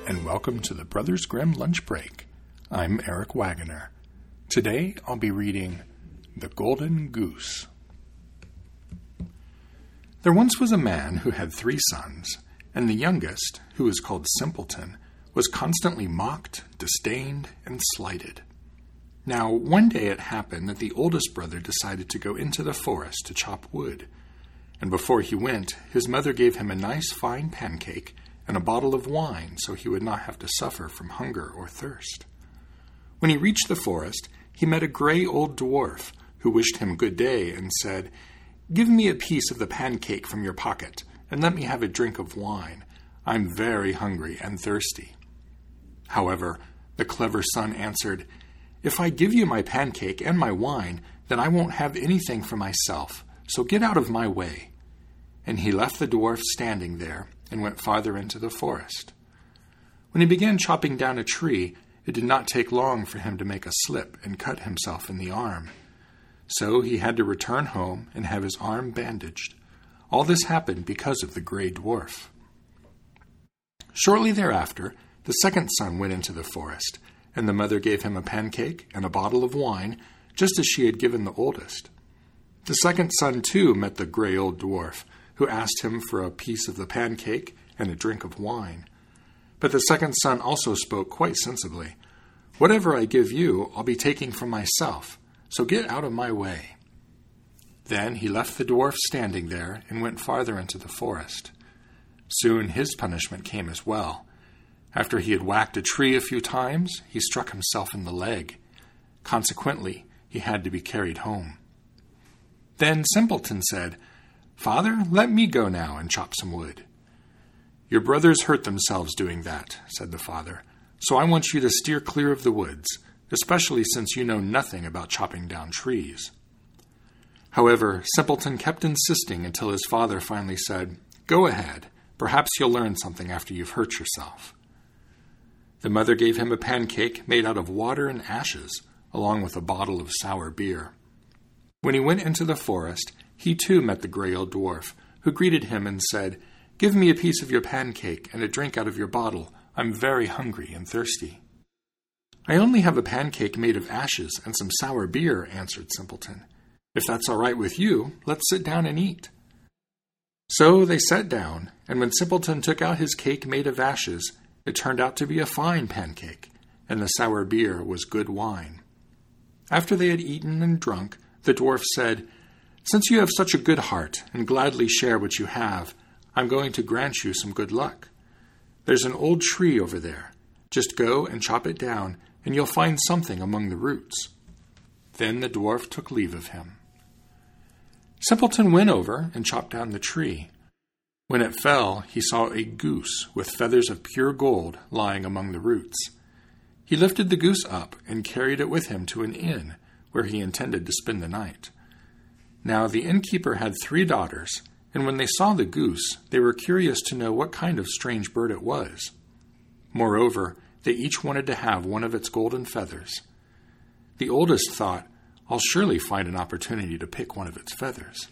and welcome to the Brothers Grimm Lunch Break. I'm Eric Wagoner. Today I'll be reading The Golden Goose. There once was a man who had 3 sons, and the youngest, who was called Simpleton, was constantly mocked, disdained, and slighted. Now, one day it happened that the oldest brother decided to go into the forest to chop wood, and before he went, his mother gave him a nice fine pancake and a bottle of wine so he would not have to suffer from hunger or thirst. When he reached the forest, he met a gray old dwarf who wished him good day and said, "Give me a piece of the pancake from your pocket, and let me have a drink of wine. I'm very hungry and thirsty." However, the clever son answered, "If I give you my pancake and my wine, then I won't have anything for myself, so get out of my way." And he left the dwarf standing there and went farther into the forest. When he began chopping down a tree, it did not take long for him to make a slip and cut himself in the arm. So he had to return home and have his arm bandaged. All this happened because of the gray dwarf. Shortly thereafter, the second son went into the forest, and the mother gave him a pancake and a bottle of wine, just as she had given the oldest. The second son, too, met the gray old dwarf, who asked him for a piece of the pancake and a drink of wine. But the second son also spoke quite sensibly. "Whatever I give you, I'll be taking from myself, so get out of my way." Then he left the dwarf standing there and went farther into the forest. Soon his punishment came as well. After he had whacked a tree a few times, he struck himself in the leg. Consequently, he had to be carried home. Then Simpleton said, "Father, let me go now and chop some wood." "Your brothers hurt themselves doing that," said the father, "so I want you to steer clear of the woods, especially since you know nothing about chopping down trees." However, Simpleton kept insisting until his father finally said, "Go ahead, perhaps you'll learn something after you've hurt yourself." The mother gave him a pancake made out of water and ashes, along with a bottle of sour beer. When he went into the forest, he too met the gray old dwarf, who greeted him and said, "Give me a piece of your pancake and a drink out of your bottle. I'm very hungry and thirsty." "I only have a pancake made of ashes and some sour beer," answered Simpleton. "If that's all right with you, let's sit down and eat." So they sat down, and when Simpleton took out his cake made of ashes, it turned out to be a fine pancake, and the sour beer was good wine. After they had eaten and drunk, the dwarf said, "Since you have such a good heart and gladly share what you have, I'm going to grant you some good luck. There's an old tree over there. Just go and chop it down, and you'll find something among the roots." Then the dwarf took leave of him. Simpleton went over and chopped down the tree. When it fell, he saw a goose with feathers of pure gold lying among the roots. He lifted the goose up and carried it with him to an inn, where he intended to spend the night. Now the innkeeper had 3 daughters, and when they saw the goose, they were curious to know what kind of strange bird it was. Moreover, they each wanted to have one of its golden feathers. The oldest thought, "I'll surely find an opportunity to pick one of its feathers."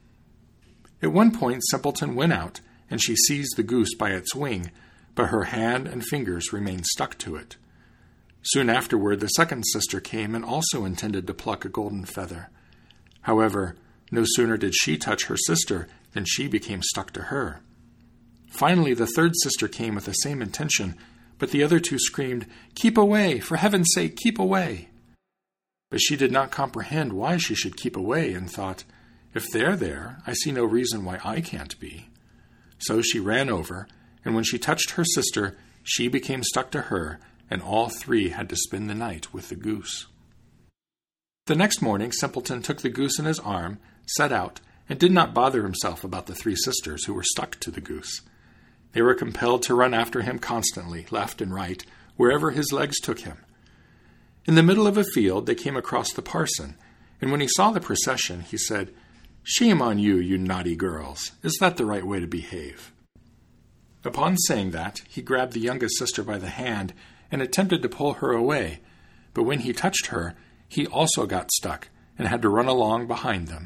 At one point, Simpleton went out, and she seized the goose by its wing, but her hand and fingers remained stuck to it. Soon afterward, the second sister came and also intended to pluck a golden feather. However, no sooner did she touch her sister than she became stuck to her. Finally, the third sister came with the same intention, but the other 2 screamed, "Keep away! For heaven's sake, keep away!" But she did not comprehend why she should keep away and thought, "If they're there, I see no reason why I can't be." So she ran over, and when she touched her sister, she became stuck to her, and all 3 had to spend the night with the goose. The next morning, Simpleton took the goose in his arm, set out, and did not bother himself about the 3 sisters who were stuck to the goose. They were compelled to run after him constantly, left and right, wherever his legs took him. In the middle of a field, they came across the parson, and when he saw the procession, he said, "Shame on you, you naughty girls! Is that the right way to behave?" Upon saying that, he grabbed the youngest sister by the hand and attempted to pull her away, but when he touched her, he also got stuck and had to run along behind them.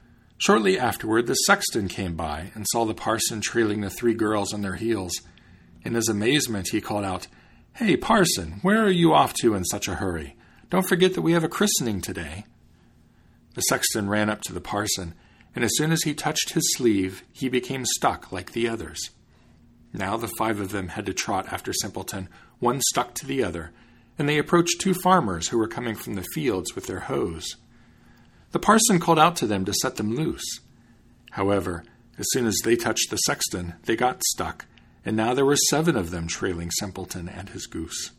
Shortly afterward, the sexton came by and saw the parson trailing the 3 girls on their heels. In his amazement, he called out, "Hey, parson, where are you off to in such a hurry? Don't forget that we have a christening today." The sexton ran up to the parson, and as soon as he touched his sleeve, he became stuck like the others. Now the 5 of them had to trot after Simpleton, one stuck to the other, and they approached 2 farmers who were coming from the fields with their hoes. The parson called out to them to set them loose. However, as soon as they touched the sexton, they got stuck, and now there were 7 of them trailing Simpleton and his goose.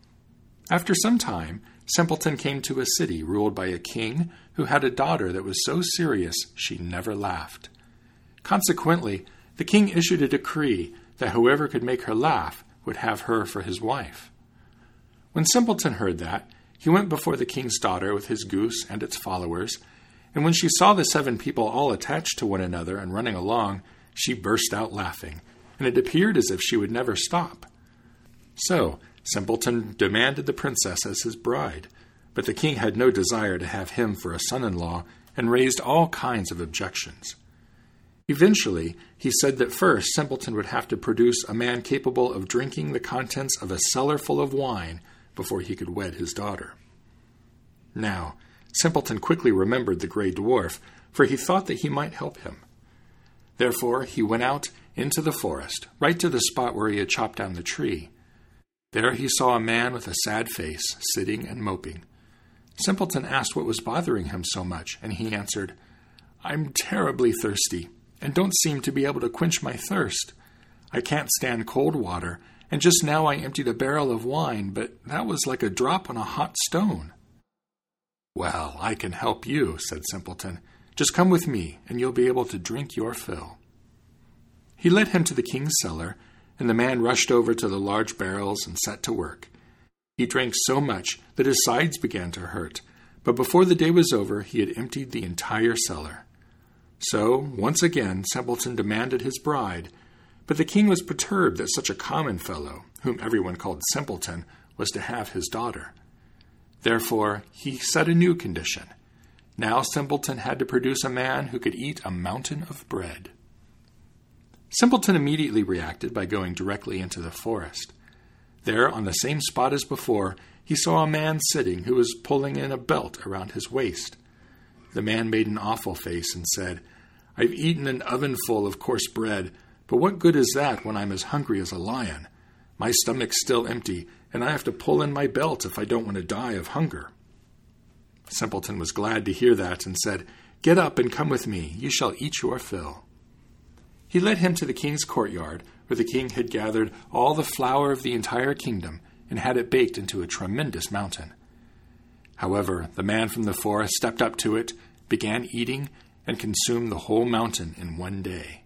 After some time, Simpleton came to a city ruled by a king who had a daughter that was so serious she never laughed. Consequently, the king issued a decree that whoever could make her laugh would have her for his wife. When Simpleton heard that, he went before the king's daughter with his goose and its followers, and when she saw the 7 people all attached to one another and running along, she burst out laughing, and it appeared as if she would never stop. So Simpleton demanded the princess as his bride, but the king had no desire to have him for a son-in-law and raised all kinds of objections. Eventually, he said that first Simpleton would have to produce a man capable of drinking the contents of a cellar full of wine before he could wed his daughter. Now, Simpleton quickly remembered the gray dwarf, for he thought that he might help him. Therefore, he went out into the forest, right to the spot where he had chopped down the tree. There he saw a man with a sad face, sitting and moping. Simpleton asked what was bothering him so much, and he answered, "I'm terribly thirsty, and don't seem to be able to quench my thirst. I can't stand cold water, and just now I emptied a barrel of wine, but that was like a drop on a hot stone." "Well, I can help you," said Simpleton. "Just come with me, and you'll be able to drink your fill." He led him to the king's cellar, and the man rushed over to the large barrels and set to work. He drank so much that his sides began to hurt, but before the day was over, he had emptied the entire cellar. So, once again, Simpleton demanded his bride, but the king was perturbed that such a common fellow, whom everyone called Simpleton, was to have his daughter. Therefore, he set a new condition. Now Simpleton had to produce a man who could eat a mountain of bread. Simpleton immediately reacted by going directly into the forest. There, on the same spot as before, he saw a man sitting who was pulling in a belt around his waist. The man made an awful face and said, "I've eaten an ovenful of coarse bread, but what good is that when I'm as hungry as a lion? My stomach's still empty, and I have to pull in my belt if I don't want to die of hunger." Simpleton was glad to hear that and said, "Get up and come with me. You shall eat your fill." He led him to the king's courtyard, where the king had gathered all the flour of the entire kingdom and had it baked into a tremendous mountain. However, the man from the forest stepped up to it, began eating, and consumed the whole mountain in one day.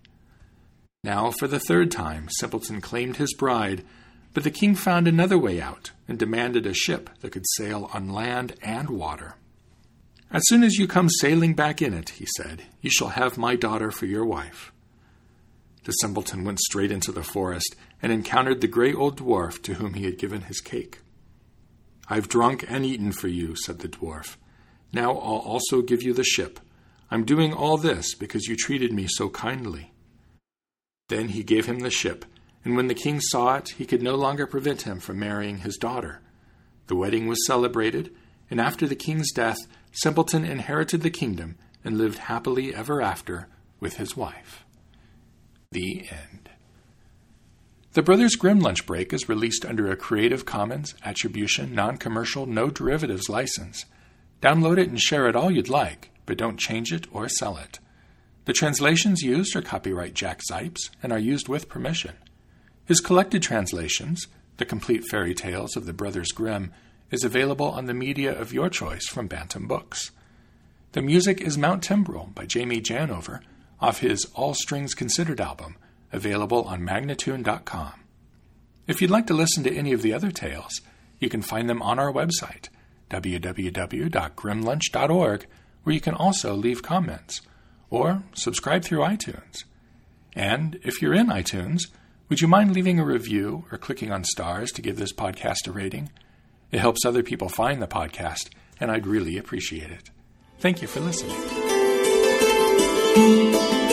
Now, for the 3rd time, Simpleton claimed his bride, but the king found another way out and demanded a ship that could sail on land and water. "As soon as you come sailing back in it," he said, "you shall have my daughter for your wife." The simpleton went straight into the forest and encountered the gray old dwarf to whom he had given his cake. "I've drunk and eaten for you," said the dwarf. "Now I'll also give you the ship. I'm doing all this because you treated me so kindly." Then he gave him the ship, and when the king saw it, he could no longer prevent him from marrying his daughter. The wedding was celebrated, and after the king's death, Simpleton inherited the kingdom and lived happily ever after with his wife. The end. The Brothers Grimm Lunch Break is released under a Creative Commons Attribution Non-Commercial No Derivatives license. Download it and share it all you'd like, but don't change it or sell it. The translations used are copyright Jack Zipes and are used with permission. His collected translations, The Complete Fairy Tales of the Brothers Grimm, is available on the media of your choice from Bantam Books. The music is Mount Timbrel by Jamie Janover off his All Strings Considered album, available on Magnatune.com. If you'd like to listen to any of the other tales, you can find them on our website, www.grimlunch.org, where you can also leave comments, or subscribe through iTunes. And if you're in iTunes, would you mind leaving a review or clicking on stars to give this podcast a rating? It helps other people find the podcast, and I'd really appreciate it. Thank you for listening.